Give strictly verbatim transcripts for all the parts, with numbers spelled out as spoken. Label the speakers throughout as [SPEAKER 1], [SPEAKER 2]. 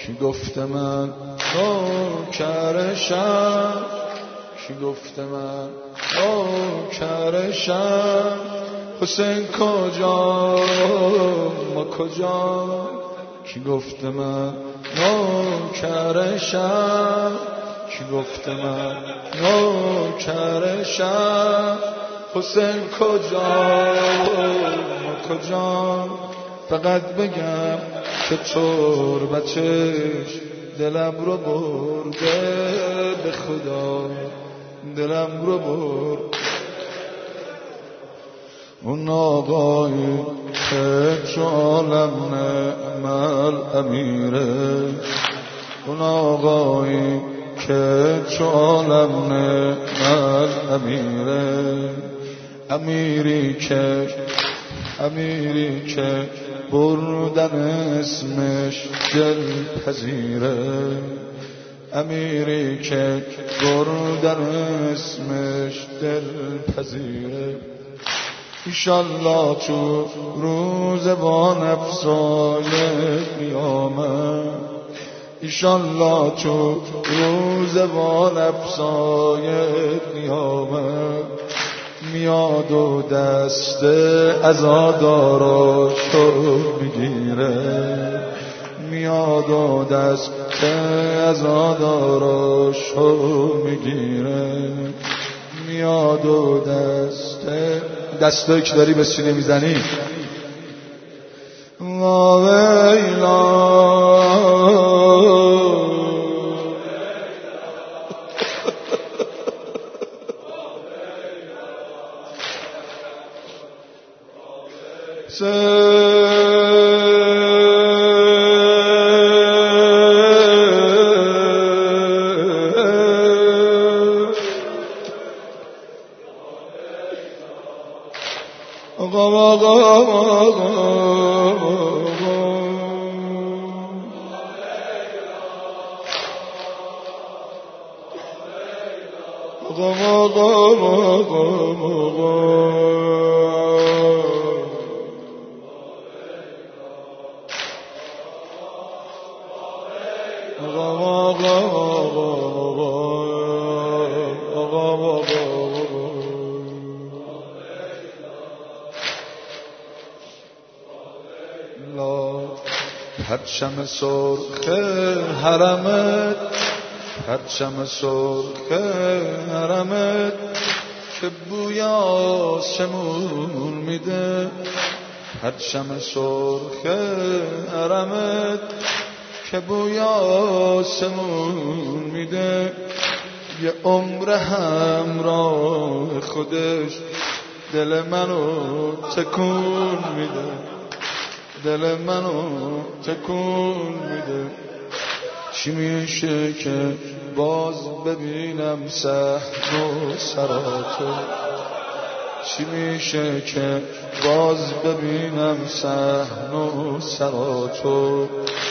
[SPEAKER 1] کی گفته من نوکرشم، کی گفته من نوکرشم، حسین کجا ما کجا، کی گفته من نوکرشم، کی گفته من نوکرشم، حسین کجا ما کجا. فقط بگم که تربتش دلم رو برده، به خدا دلم رو برد. اون آقایی که تو عالم نعمل امیره، اون آقایی که تو عالم نعمل امیره، امیری که امیری که بردن اسمش دل پذیره، امیری که بردن اسمش دل پذیره. ایشالله تو روز با نفسای قیامت، ایشالله تو روز با نفسای قیامت، میاد و دست عزاداراشو میگیره، میاد و دست عزاداراشو میگیره، میاد و دست دستایی که داری به سینه میزنی لا ویلا پرچم سرخ حرمت، پرچم سرخ حرمت که بوی آسمون میده، پرچم سرخ حرمت که بوی آسمون میده، یه عمر همراه خودش دل منو تکون میده، دل منو تکون میده. چی میشه که باز ببینم صحن و سراتو، چی میشه که باز ببینم صحن و سراتو،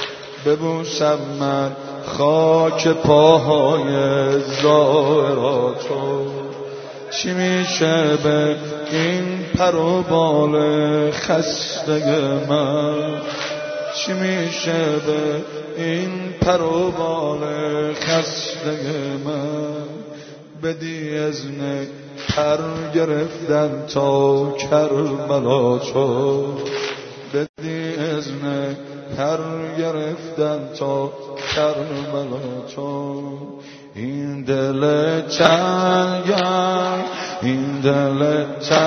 [SPEAKER 1] ببوسم من خاک پاهای زائراتو. چی میشه به این پر و بال خسته من، چی میشه به این پر و بال خسته من، بدی اذن پر گرفتن تا کربلا تو، بدی اذن پر گرفتن تا کربلا تو. این دل تنگم، این دل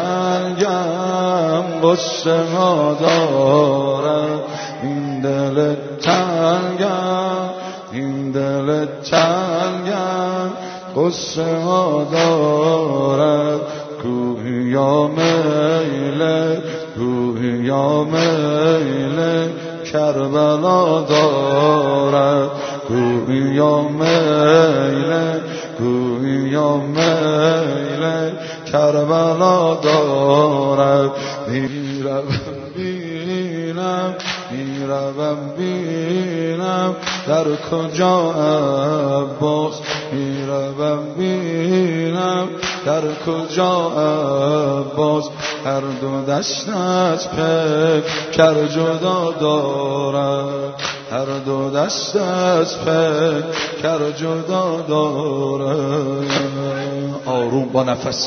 [SPEAKER 1] تنگم غصه ها دارد، این دل تنگم، این دل تنگم غصه ها دارد. گویا میل، گویا میل کربلا دارد، گویا میل، گویا میل کربلا دارد. میروم بینم، میروم بینم در کجا عباس، میروم بینم در کجا عباس. هر دو دست از پیکر جدا دارد، هر دو دست از پیکر جدا داره. آروم با نفس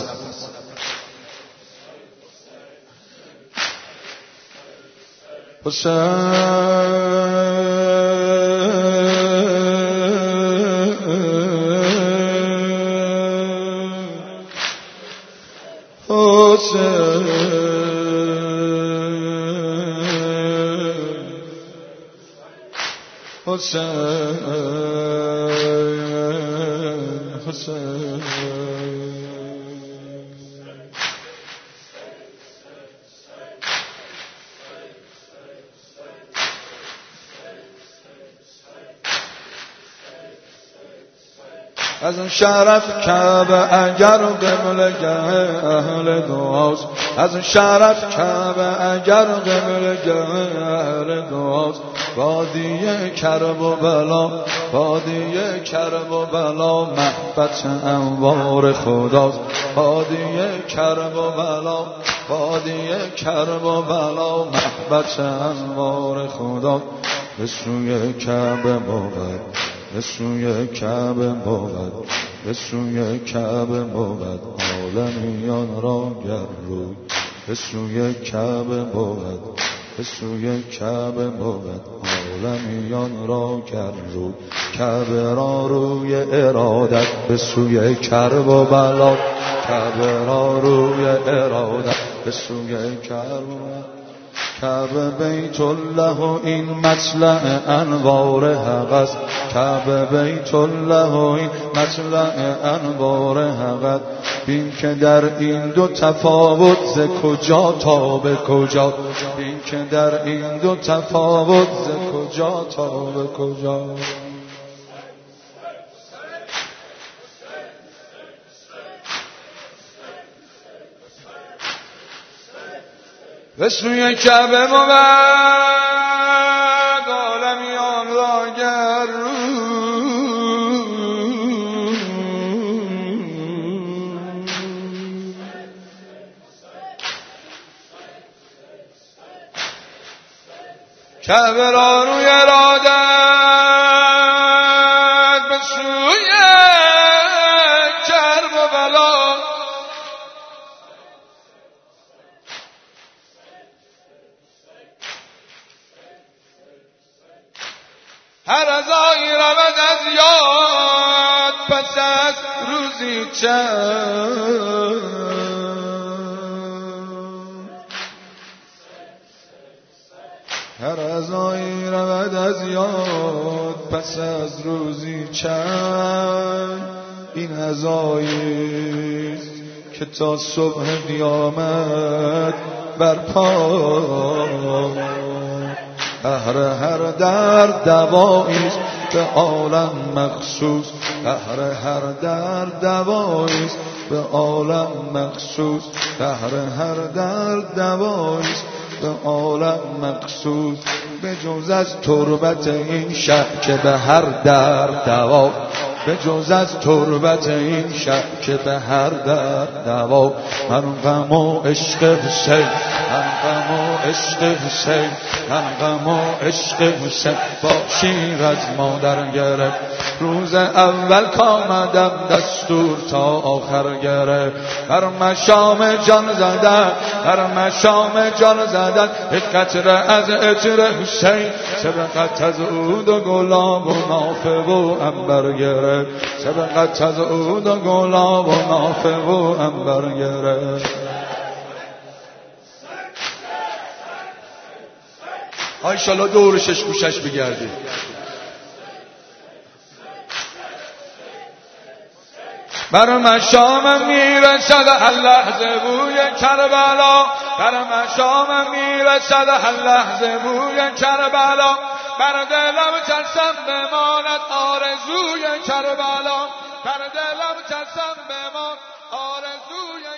[SPEAKER 1] حسین حسین حسین حسین از اون شرف کعبه اگر قبلگه اهل دعاست، از اون شرف کعبه اگر قبلگه اهل دعاست. وادی کرب و بلا، وادی کرب و بلا محبت انوار خداست. وادی کرب و بلا، وادی کرب و بلا محبت انوار خداست. به سوی کعبه بود، به سوی کعبه بود، به سوی کعبه بود عالمیان را گر روی. به سوی کعبه بود، به سوی کعبه بود عالمیان را گر روی. کعبه را روی ارادت به سوی کرب و بلا، کعبه را روی ارادت به سوی کرب و بلا. کعبه بیت الله و این مطلع انوار حق است، کعبه بیت الله و این مطلع انوار حق است. بین که در این دو تفاوت ز کجا تا به کجا، بین که در این دو تفاوت ز کجا تا به کجا. به سوی کعبه بود عالمیان را گر روی. کعبه را روی ارادت به سوی کرب و بلا. هر ازایی رود از یاد پس از روزی چند. هر ازایی رود از یاد پس از روزی چند. این ازاییست که تا صبح قیامت برپا. هر هر درد دواییست به عالم مخصوص، هر هر درد دواییست به عالم مخصوص، هر هر درد دواییست به عالم مخصوص. به جز از تربت این شب که به هر درد دوا، به جز از تربت این شب که به هر درد دوا. من غم و عشق حسین، من غم و عشق حسین، من غم و عشق حسین با شیر از مادر گرفت. روز اول کامدم دستور تا آخر گرفت. هر مشام جان زدن، هر مشام جان زدن یک قطره از عطر حسین. سبقت از عود و گلاب و نافه و عنبر گرفت، سبقت از عود و گلاب و نافه و عنبر گرفت. ایشالله دور شش گوشش بگردی. بر مشامم میرسد هر لحظه بوی کربلا، بر مشامم میرسد هر لحظه بوی کربلا. بر دلم ترسم بماند آرزوی کربلا، بر دلم ترسم بمان آرزوی